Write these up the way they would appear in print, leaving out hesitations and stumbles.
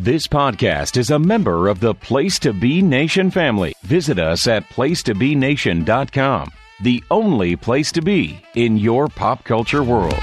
This podcast is a member of the Place to Be Nation family. Visit us at placetobenation.com, the only place to be in your pop culture world.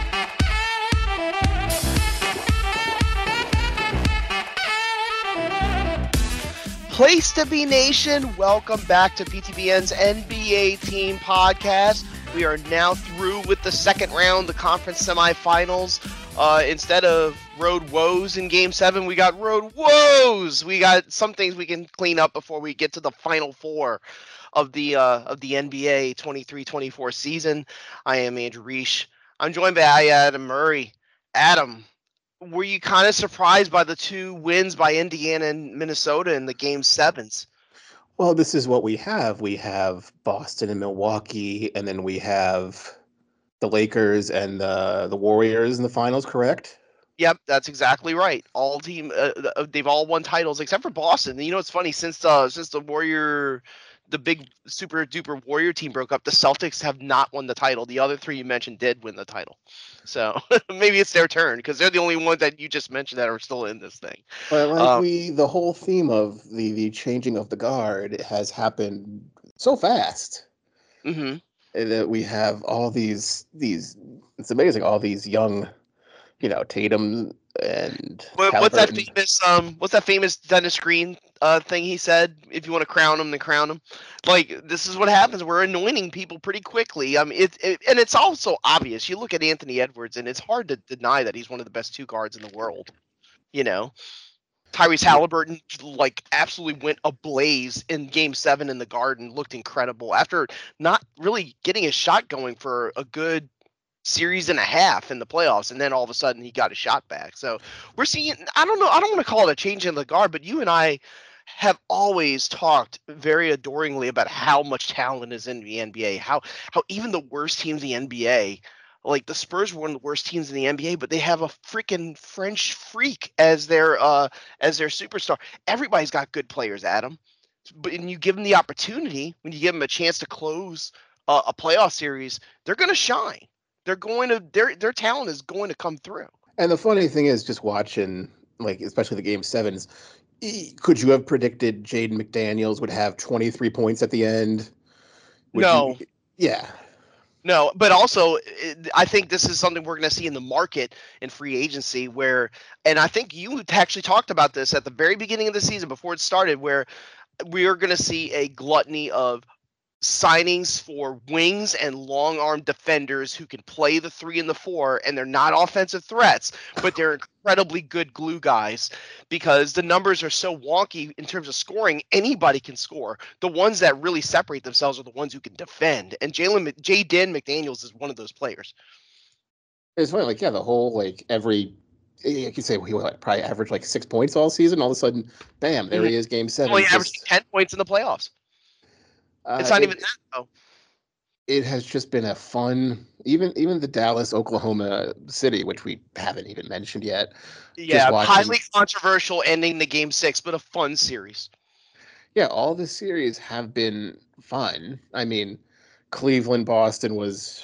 Place to Be Nation, welcome back to PTBN's NBA Team Podcast. We are now through with the second round, the conference semifinals. Instead of road woes in Game 7, we got road woes. We got some things we can clean up before we get to the Final Four of the NBA 23-24 season. I am Andrew Reich. I'm joined by Adam Murray. Adam, were you kind of surprised by the two wins by Indiana and Minnesota in the Game 7s? Well, this is what we have. We have Boston and Milwaukee, and then we have the Lakers and the Warriors in the finals, correct? Yep, that's exactly right. All team, they've all won titles except for Boston. You know, it's funny, since the big super duper Warrior team broke up, the Celtics have not won the title. The other three you mentioned did win the title. So maybe it's their turn because they're the only ones that you just mentioned that are still in this thing. But the whole theme of the changing of the guard has happened so fast. Mm-hmm. That we have all these it's amazing, all these young, Tatum and what's that famous Dennis Green thing he said? If you want to crown him, then crown him. Like, this is what happens. We're anointing people pretty quickly. I mean, and it's also obvious. You look at Anthony Edwards, and it's hard to deny that he's one of the best two guards in the world. You know, Tyrese Halliburton absolutely went ablaze in Game 7 in the Garden, looked incredible after not really getting his shot going for a good series and a half in the playoffs, and then all of a sudden he got a shot back. So we're seeing, I don't want to call it a change in the guard, but you and I have always talked very adoringly about how much talent is in the NBA, how even the worst teams in the NBA, like the Spurs were one of the worst teams in the NBA, but they have a freaking French freak as their superstar. Everybody's got good players, Adam. But when you give them the opportunity, when you give them a chance to close a playoff series, they're going to shine. They're going to their talent is going to come through. And the funny thing is, just watching, especially the Game 7s, could you have predicted Jaden McDaniels would have 23 points at the end? No. Yeah. No, but also I think this is something we're going to see in the market in free agency and I think you actually talked about this at the very beginning of the season before it started, where we are going to see a gluttony of signings for wings and long arm defenders who can play the 3 and the 4, and they're not offensive threats, but they're incredibly good glue guys because the numbers are so wonky in terms of scoring. Anybody can score. The ones that really separate themselves are the ones who can defend, and Jaden McDaniels is one of those players. It's funny, the whole, every, you could say he will probably average 6 points all season. All of a sudden, bam, there he is, Game 7. Well, he averaged 10 points in the playoffs. It's not even that, though. It has just been a fun, even the Dallas, Oklahoma City, which we haven't even mentioned yet. Yeah, highly controversial ending the Game 6, but a fun series. Yeah, all the series have been fun. I mean, Cleveland, Boston was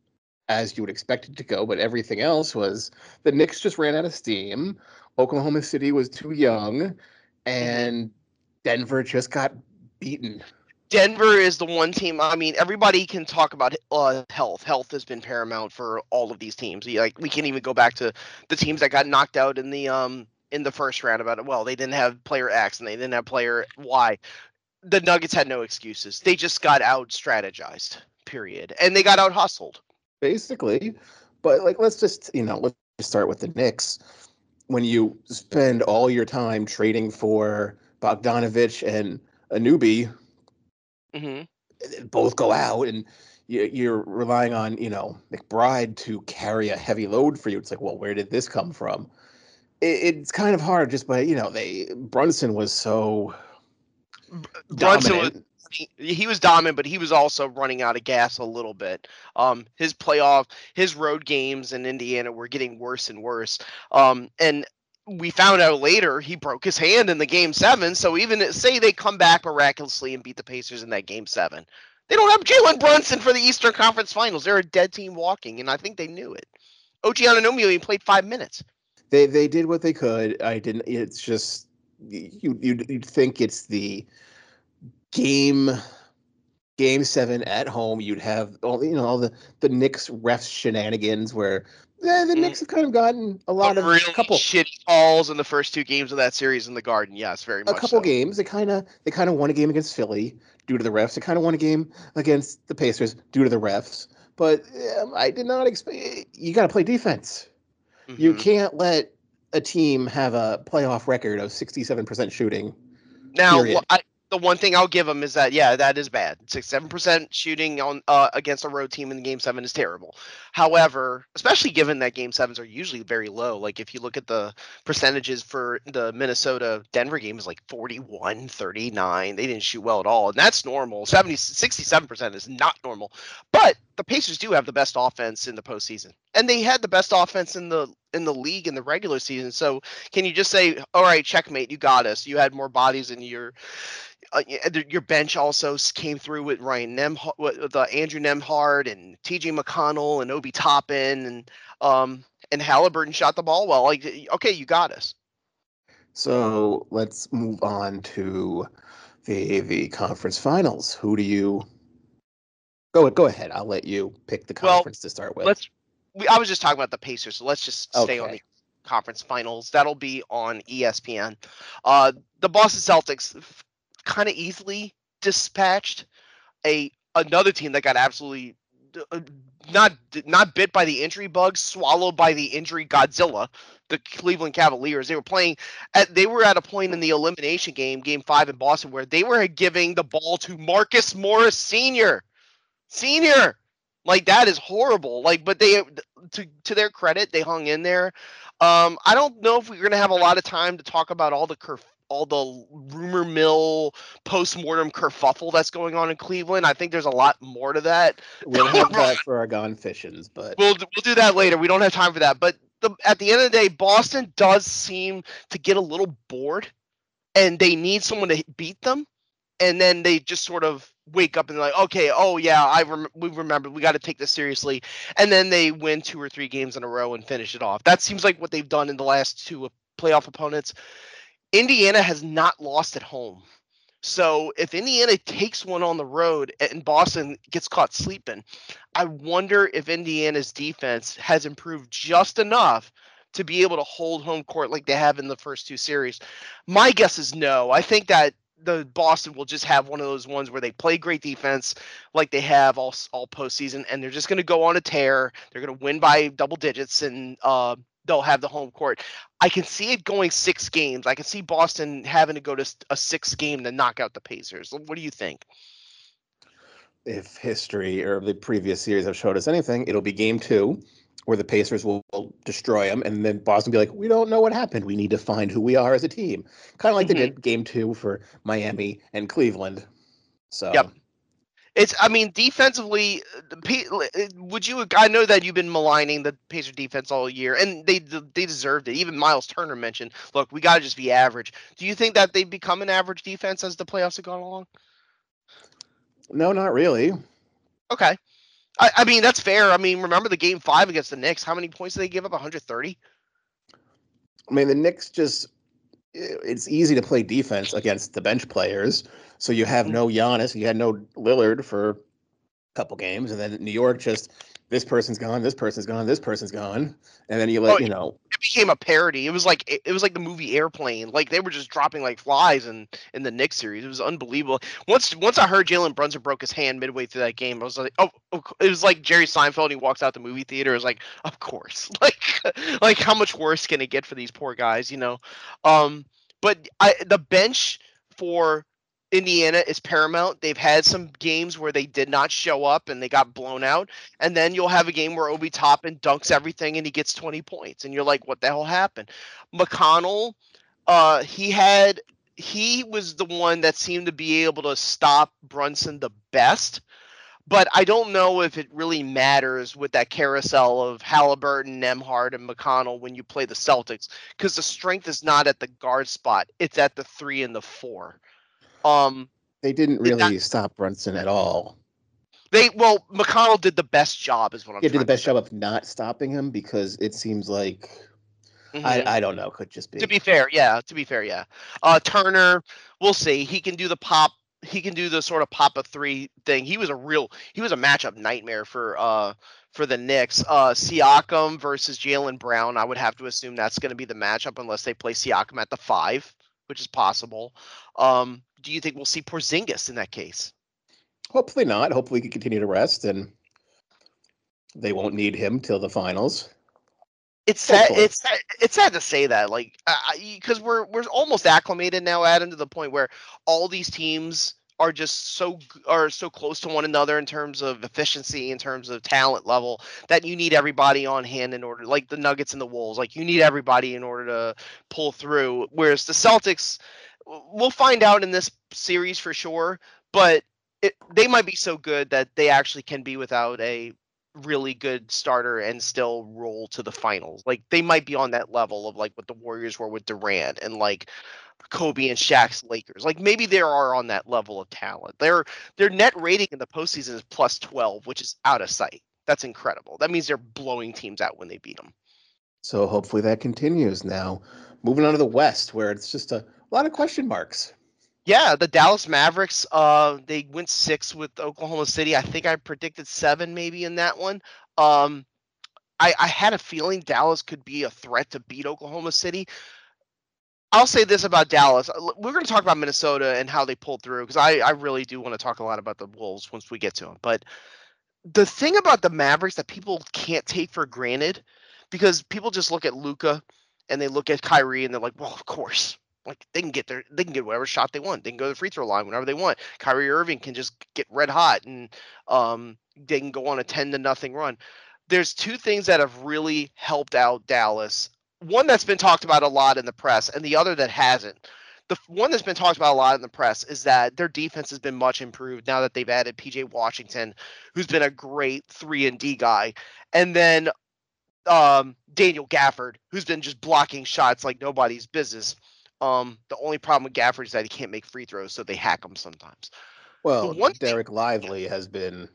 as you would expect it to go, but everything else was the Knicks just ran out of steam. Oklahoma City was too young, and Denver just got beaten. Denver is the one team. I mean, everybody can talk about health. Health has been paramount for all of these teams. We can even go back to the teams that got knocked out in the first round about it. Well, they didn't have player X and they didn't have player Y. The Nuggets had no excuses. They just got out strategized, period. And they got out hustled. Basically. But let's just start with the Knicks. When you spend all your time trading for Bogdanovich and Anunoby, both go out, and you're relying on McBride to carry a heavy load for you. It's well, where did this come from? It's kind of hard just by Brunson was so dominant. He was dominant, but he was also running out of gas a little bit. His road games in Indiana were getting worse and worse. And we found out later he broke his hand in the Game 7. So even say they come back miraculously and beat the Pacers in that Game 7, they don't have Jalen Brunson for the Eastern Conference Finals. They're a dead team walking, and I think they knew it. OG Anunoby only played 5 minutes. They did what they could. I didn't. It's just you'd think it's the game game 7 at home. You'd have all the Knicks refs shenanigans where the Mm. Knicks have kind of gotten a lot Some of really shitty calls in the first 2 games of that series in the Garden. Yes, very a much couple so. games. They kind of won a game against Philly due to the refs. They kind of won a game against the Pacers due to the refs. But I did not expect. You got to play defense. You Hmm. can't let a team have a playoff record of 67% shooting. Now, Period. the one thing I'll give them is that that is bad. 7% shooting on against a road team in Game 7 is terrible. However, especially given that Game 7s are usually very low. Like if you look at the percentages for the Minnesota Denver game is like 41, 39. They didn't shoot well at all, and that's normal. 67% is not normal. But the Pacers do have the best offense in the postseason, and they had the best offense in the league in the regular season. So can you just say, all right, checkmate, you got us. You had more bodies in your bench also came through with Ryan with Andrew Nembhard and T.J. McConnell and Obi Toppin and Halliburton shot the ball well. Like, okay, you got us. So let's move on to the conference finals. Who do you go ahead? I'll let you pick the Well, conference to start with. I was just talking about the Pacers, so let's just stay on Okay. the conference finals. That'll be on ESPN. The Boston Celtics kind of easily dispatched another team that got absolutely uh, not bit by the injury bug, swallowed by the injury Godzilla, the Cleveland Cavaliers. They were at a point in the elimination game 5 in Boston, where they were giving the ball to Marcus Morris Senior. Like, that is horrible. Like, but they, to their credit, they hung in there. I don't know if we're gonna have a lot of time to talk about all the rumor mill post-mortem kerfuffle that's going on in Cleveland. I think there's a lot more to that. We'll have that for our gone fishins, but We'll do that later. We don't have time for that. But at the end of the day, Boston does seem to get a little bored, and they need someone to beat them, and then they just sort of wake up and like, okay, oh yeah, we remember, we got to take this seriously, and then they win 2 or 3 games in a row and finish it off. That seems like what they've done in the last 2 playoff opponents. Indiana has not lost at home. So if Indiana takes one on the road and Boston gets caught sleeping, I wonder if Indiana's defense has improved just enough to be able to hold home court like they have in the first 2 series. My guess is no. I think that the Boston will just have one of those ones where they play great defense like they have all postseason, and they're just going to go on a tear. They're going to win by double digits, and they'll have the home court. I can see it going 6 games. I can see Boston having to go to a 6th game to knock out the Pacers. What do you think? if history or the previous series have showed us anything, it'll be game 2 where the Pacers will destroy them, and then Boston will be like, we don't know what happened. We need to find who we are as a team. Kind of like they did game 2 for Miami and Cleveland. So Yep. Defensively, would you? I know that you've been maligning the Pacer defense all year, and they deserved it. Even Miles Turner mentioned, look, we got to just be average. Do you think that they've become an average defense as the playoffs have gone along? no, not really. Okay. I mean, that's fair. I mean, remember the game 5 against the Knicks? How many points did they give up? 130? I mean, the Knicks it's easy to play defense against the bench players. So you have no Giannis, you had no Lillard for a couple games, and then New York just this person's gone, this person's gone, this person's gone, and then It became a parody. It was like the movie Airplane. Like, they were just dropping like flies in the Knicks series. It was unbelievable. Once I heard Jalen Brunson broke his hand midway through that game, I was like, oh, it was like Jerry Seinfeld. He walks out the movie theater. It was like, of course. Like how much worse can it get for these poor guys? But the bench for Indiana is paramount. They've had some games where they did not show up and they got blown out, and then you'll have a game where Obi Toppin dunks everything and he gets 20 points, and you're like, what the hell happened? McConnell, he was the one that seemed to be able to stop Brunson the best, but I don't know if it really matters with that carousel of Halliburton, Nembhard, and McConnell when you play the Celtics, because the strength is not at the guard spot; it's at the 3 and the 4. They didn't really stop Brunson at all. McConnell did the best job, is what I'm He did trying the to best say. job of not stopping him, because it seems like I don't know. Could just To be. be fair, yeah. To be fair, yeah. Turner, we'll see. He can do the pop. He can do the sort of pop a three thing. He was a matchup nightmare for the Knicks. Siakam versus Jaylen Brown. I would have to assume that's going to be the matchup unless they play Siakam at the 5, which is possible. Do you think we'll see Porzingis in that case? Hopefully not. Hopefully he can continue to rest and they won't need him till the finals. It's sad. Hopefully. It's sad to say that, like, because we're almost acclimated now, Adam, to the point where all these teams are just are so close to one another in terms of efficiency, in terms of talent level, that you need everybody on hand in order. Like the Nuggets and the Wolves, like you need everybody in order to pull through. Whereas the Celtics, we'll find out in this series for sure, but they might be so good that they actually can be without a really good starter and still roll to the finals. Like they might be on that level of like what the Warriors were with Durant and like Kobe and Shaq's Lakers. Like maybe they are on that level of talent. Their net rating in the postseason is plus 12, which is out of sight. That's incredible. That means they're blowing teams out when they beat them. So hopefully that continues now. Moving on to the West, where it's just a lot of question marks. Yeah, the Dallas Mavericks, they went 6 with Oklahoma City. I think I predicted 7 maybe in that one. I had a feeling Dallas could be a threat to beat Oklahoma City. I'll say this about Dallas. We're going to talk about Minnesota and how they pulled through because I really do want to talk a lot about the Wolves once we get to them. But the thing about the Mavericks that people can't take for granted, because people just look at Luka and they look at Kyrie and they're like, well, of course. Like they can get whatever shot they want. They can go to the free throw line whenever they want. Kyrie Irving can just get red hot and they can go on a 10-0 run. There's two things that have really helped out Dallas. One that's been talked about a lot in the press, and the other that hasn't. The one that's been talked about a lot in the press is that their defense has been much improved now that they've added PJ Washington, who's been a great 3-and-D guy, and then Daniel Gafford, who's been just blocking shots like nobody's business. The only problem with Gafford is that he can't make free throws, so they hack him sometimes. The Well, one thing Derek Lively has been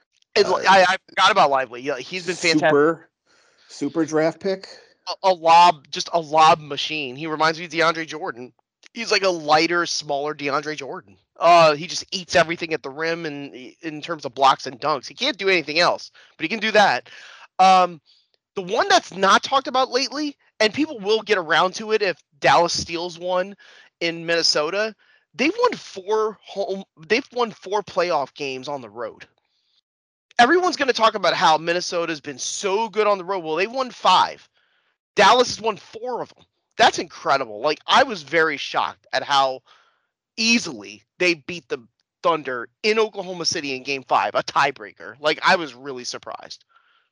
I forgot about Lively. Yeah, he's been fantastic. super draft pick. Just a lob machine. He reminds me of DeAndre Jordan. He's like a lighter, smaller DeAndre Jordan. He just eats everything at the rim and in terms of blocks and dunks. He can't do anything else, but he can do that. The one that's not talked about lately, and people will get around to it if Dallas steals one in Minnesota. They've won 4 playoff games on the road. Everyone's going to talk about how Minnesota's been so good on the road. Well, they've won 5. Dallas has won 4 of them. That's incredible. Like I was very shocked at how easily they beat the Thunder in Oklahoma City in Game 5, a tiebreaker. Like I was really surprised.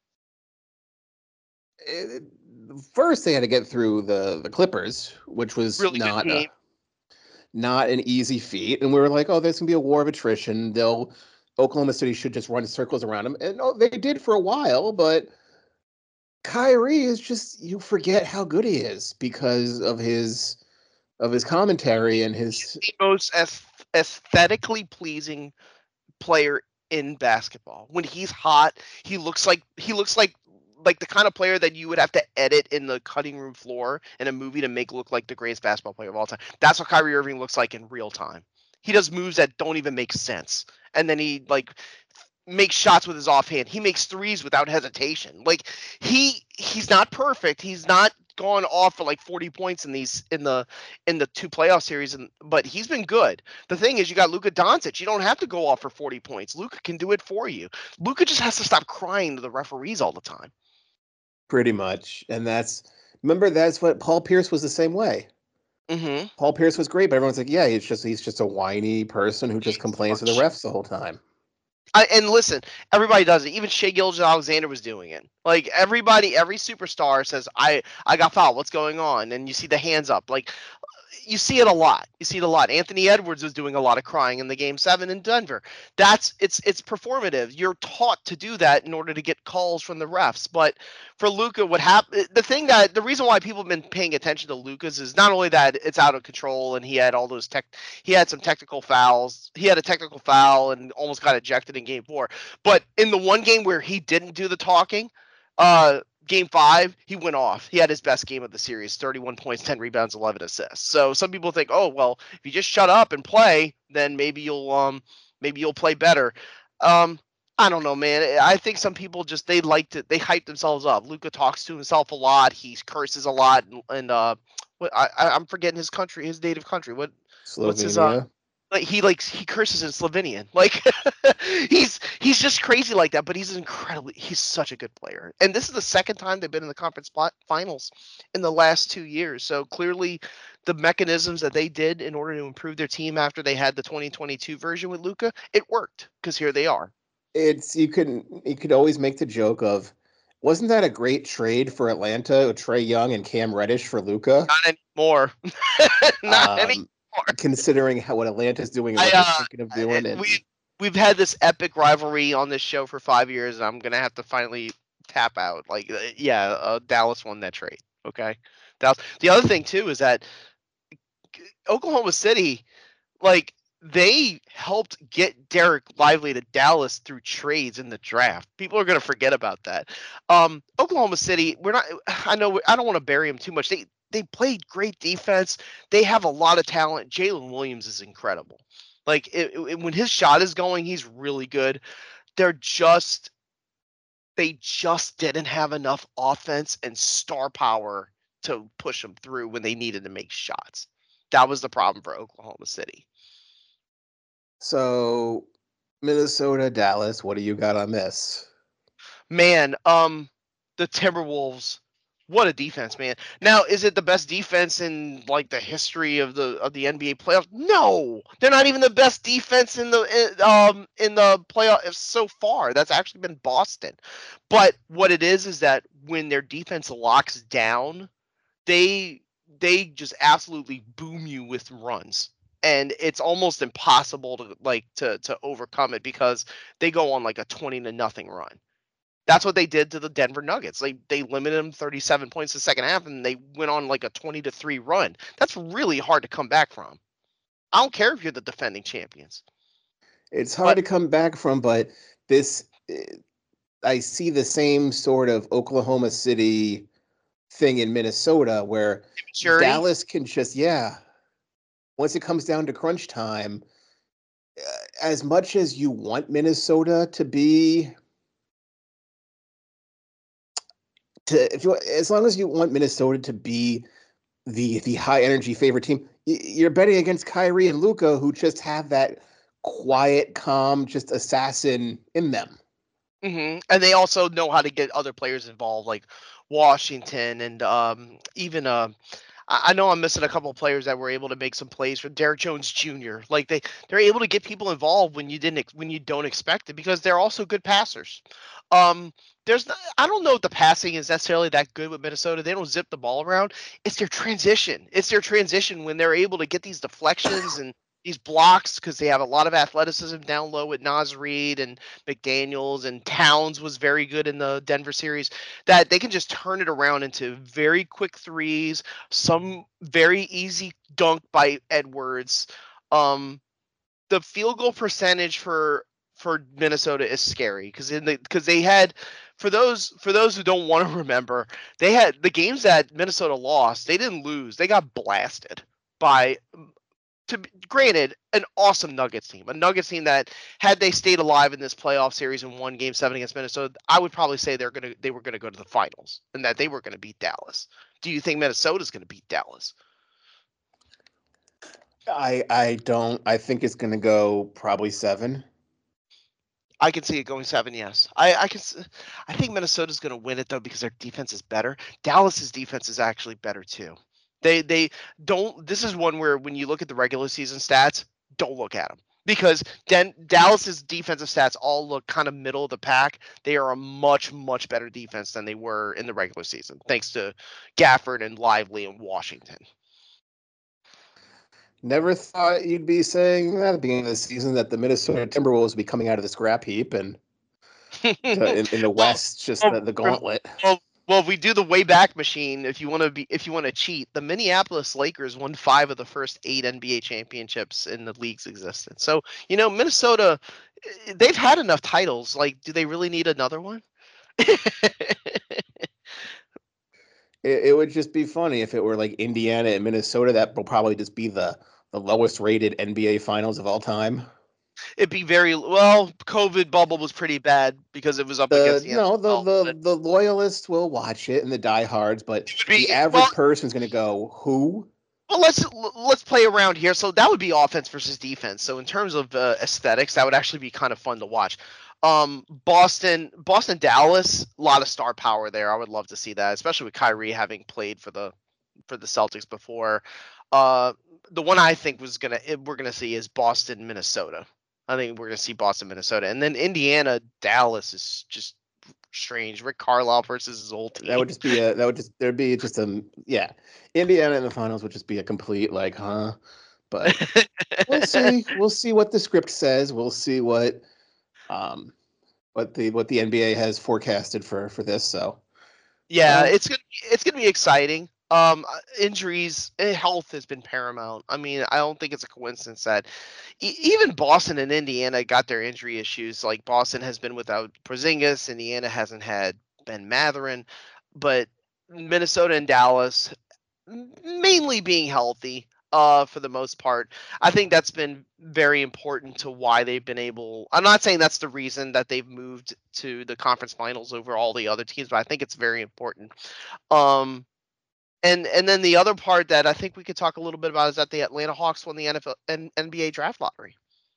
First, they had to get through the Clippers, which was Really good team. not an easy feat. And we were like, oh, there's gonna be a war of attrition. Oklahoma City should just run circles around them, and they did for a while, but Kyrie is just, you forget how good he is because of his commentary and his the most aesthetically pleasing player in basketball. When he's hot, he looks like the kind of player that you would have to edit in the cutting room floor in a movie to make look like the greatest basketball player of all time. That's what Kyrie Irving looks like in real time. He does moves that don't even make sense, and then he like makes shots with his offhand. He makes threes without hesitation. Like he's not perfect. He's not gone off for like 40 points in the 2 playoff series, but he's been good. The thing is, you got Luka Doncic. You don't have to go off for 40 points. Luka can do it for you. Luka just has to stop crying to the referees all the time. pretty much, and that's what Paul Pierce was the same way. Mm-hmm. Paul Pierce was great, but everyone's like, yeah, he's just a whiny person who just complains to the refs the whole time. And listen, everybody does it. Even Shai Gilgeous-Alexander was doing it. Like every superstar says, "I got fouled. What's going on?" And you see the hands up. Like you see it a lot. Anthony Edwards was doing a lot of crying in the Game 7 in Denver. It's performative. You're taught to do that in order to get calls from the refs. But for Luka, what happened? The reason why people have been paying attention to Luka's is not only that it's out of control and he had all those he had some technical fouls. He had a technical foul and almost got ejected in Game 4. But in the one game where he didn't do the talking, Game 5, he went off. He had his best game of the series, 31 points, 10 rebounds, 11 assists. So some people think, oh well, if you just shut up and play, then maybe you'll play better. I don't know, man. I think some people just they hype themselves up. Luka talks to himself a lot. He curses a lot, and I'm forgetting his native country. What's his Slovenia. he curses in Slovenian. Like he's just crazy like that, but he's such a good player. And this is the second time they've been in the conference finals in the last 2 years. So clearly the mechanisms that they did in order to improve their team after they had the 2022 version with Luka, it worked because here they are. You could always make the joke of, wasn't that a great trade for Atlanta with Trae Young and Cam Reddish for Luka? Not anymore. Not anymore. Considering what Atlanta's doing and what they're thinking of doing. And we've had this epic rivalry on this show for 5 years, and I'm gonna have to finally tap out. Like, Dallas won that trade. Okay, Dallas. The other thing too is that Oklahoma City, like, they helped get Derek Lively to Dallas through trades in the draft. People are gonna forget about that. Oklahoma City, I know I don't want to bury them too much. They played great defense. They have a lot of talent. Jalen Williams is incredible. Like when his shot is going, he's really good. They just didn't have enough offense and star power to push them through when they needed to make shots. That was the problem for Oklahoma City. So, Minnesota, Dallas, what do you got on this? Man, the Timberwolves, what a defense, man. Now, is it the best defense in like the history of the NBA playoffs? No, they're not even the best defense in the playoffs so far. That's actually been Boston. But what it is that when their defense locks down, they just absolutely boom you with runs. And it's almost impossible to overcome it because they go on like a 20-0 run. That's what they did to the Denver Nuggets. They limited them 37 points the second half, and they went on like a 20-3 run. That's really hard to come back from. I don't care if you're the defending champions. It's hard to come back from, but I see the same sort of Oklahoma City thing in Minnesota where Dallas can just, once it comes down to crunch time, as much as you want Minnesota to be, as long as you want Minnesota to be the high energy favorite team, you're betting against Kyrie and Luka, who just have that quiet, calm, just assassin in them. Mm-hmm. And they also know how to get other players involved, like Washington and even I know I'm missing a couple of players that were able to make some plays for Derrick Jones Jr. Like they're able to get people involved when you don't expect it because they're also good passers. I don't know if the passing is necessarily that good with Minnesota. They don't zip the ball around. It's their transition. When they're able to get these deflections and these blocks because they have a lot of athleticism down low with Naz Reid and McDaniels, and Towns was very good in the Denver series, that they can just turn it around into very quick threes, some very easy dunk by Edwards. The field goal percentage for Minnesota is scary because they had, for those who don't want to remember, they had the games that Minnesota lost. They didn't lose. They got blasted by, granted, an awesome Nuggets team. A Nuggets team that, had they stayed alive in this playoff series and won Game 7 against Minnesota, I would probably say they were gonna go to the finals and that they were gonna beat Dallas. Do you think Minnesota's gonna beat Dallas? I don't. I think it's gonna go probably 7. I can see it going 7. Yes, I think Minnesota's going to win it though because their defense is better. Dallas's defense is actually better too. They don't. This is one where when you look at the regular season stats, don't look at them because Dallas's defensive stats all look kind of middle of the pack. They are a much better defense than they were in the regular season, thanks to Gafford and Lively and Washington. Never thought you'd be saying that at the beginning of the season, that the Minnesota Timberwolves would be coming out of the scrap heap and in the West, just the gauntlet. Well, if we do the way back machine, if you want to cheat, the Minneapolis Lakers won 5 of the first 8 NBA championships in the league's existence. So, Minnesota, they've had enough titles. Like, do they really need another one? It would just be funny if it were like Indiana and Minnesota. That will probably just be the lowest rated NBA finals of all time. It'd be very well. COVID bubble was pretty bad because it was up The against the no, NFL. But the loyalists will watch it and the diehards, but it would the be average person is going to go, "Who?" well. Let's play around here. So that would be offense versus defense. So in terms of aesthetics, that would actually be kind of fun to watch. Boston, Dallas, a lot of star power there. I would love to see that, especially with Kyrie having played for the Celtics before. Uh, the one I think we're gonna see is Boston, Minnesota. I think we're gonna see Boston, Minnesota, and then Indiana, Dallas is just strange. Rick Carlisle versus his old That team. would just be a that would just there'd be just a yeah. Indiana in the finals would just be a complete like, huh? But we'll see. We'll see what the script says. We'll see um what the NBA has forecasted for this. So Yeah, uh it's gonna be exciting. Injuries, health has been paramount. I mean, I don't think it's a coincidence that even Boston and Indiana got their injury issues. Like Boston has been without Porzingis, Indiana hasn't had Ben Matherin, but Minnesota and Dallas mainly being healthy. For the most part, I think that's been very important to why they've been able. I'm not saying that's the reason that they've moved to the conference finals over all the other teams, but I think it's very important. Um, and then the other part that I think we could talk a little bit about is that the Atlanta Hawks won the NFL and NBA draft lottery.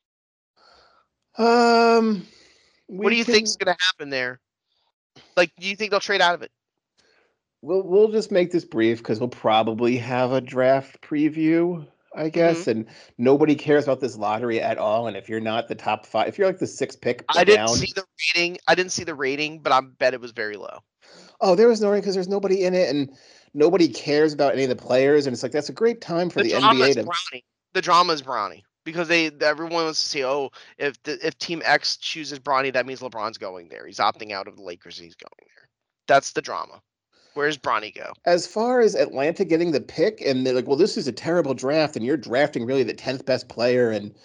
um What we do you think's can going to happen there? Like, do you think they'll trade out of it? we'll just make this brief because we'll probably have a draft preview, I Hmm. guess, and nobody cares about this lottery at all. And if you're not the top five, if you're like the sixth pick I didn't down, see the rating. I didn't see the rating, but I bet it was very low. oh, there was no because there's nobody in it and nobody cares about any of the players. And it's like that's a great time for The the drama NBA is to Brownie. The drama is Brownie because everyone wants to see, oh, if Team X chooses Bronny, that means LeBron's going there. He's opting out of the Lakers. He's going there. That's the drama. Where's Bronny go? as far as Atlanta getting the pick, and they're like, well, this is a terrible draft, and you're drafting really the 10th best player, and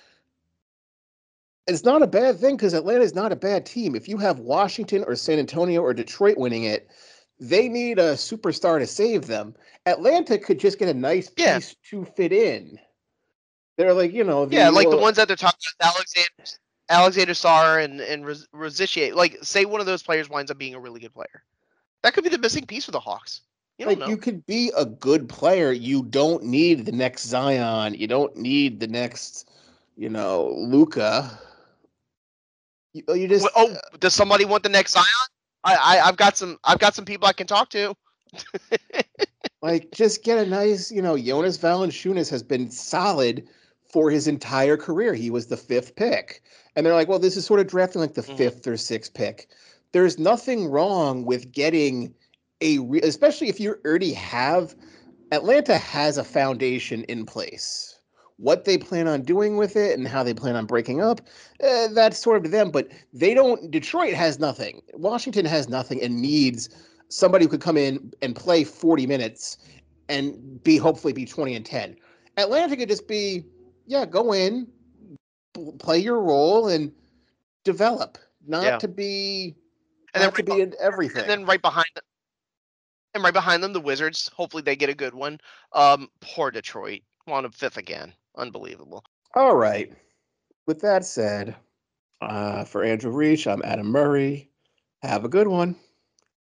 it's not a bad thing because Atlanta is not a bad team. If you have Washington or San Antonio or Detroit winning it, they need a superstar to save them. Atlanta could just get a nice Yeah, piece to fit in. They're like, yeah, the like the well, ones that they're talking about, Alexander Sarr and Rosichier. Like, say one of those players winds up being a really good player. That could be the missing piece for the Hawks. You don't like you know. could be a good player. You don't need the next Zion. You don't need the next, Luca. You just Oh, does somebody want the next Zion? I've got some people I can talk to. like just get a nice, Jonas Valanciunas has been solid for his entire career. He was the fifth pick, and they're like, well, this is sort of drafting like the Mhm. fifth or sixth pick. There's nothing wrong with getting especially if you already have Atlanta has a foundation in place. What they plan on doing with it and how they plan on breaking up, that's sort of to them. But they don't. Detroit has nothing. Washington has nothing and needs somebody who could come in and play 40 minutes and hopefully be 20 and 10. Atlanta could just be, yeah, go in, play your role and develop, Yeah, and then not to be in and everything. then right behind them, the Wizards. Hopefully, they get a good one. Poor Detroit, on a fifth again. Unbelievable. All right. With that said, for Andrew Reach, I'm Adam Murray. Have a good one.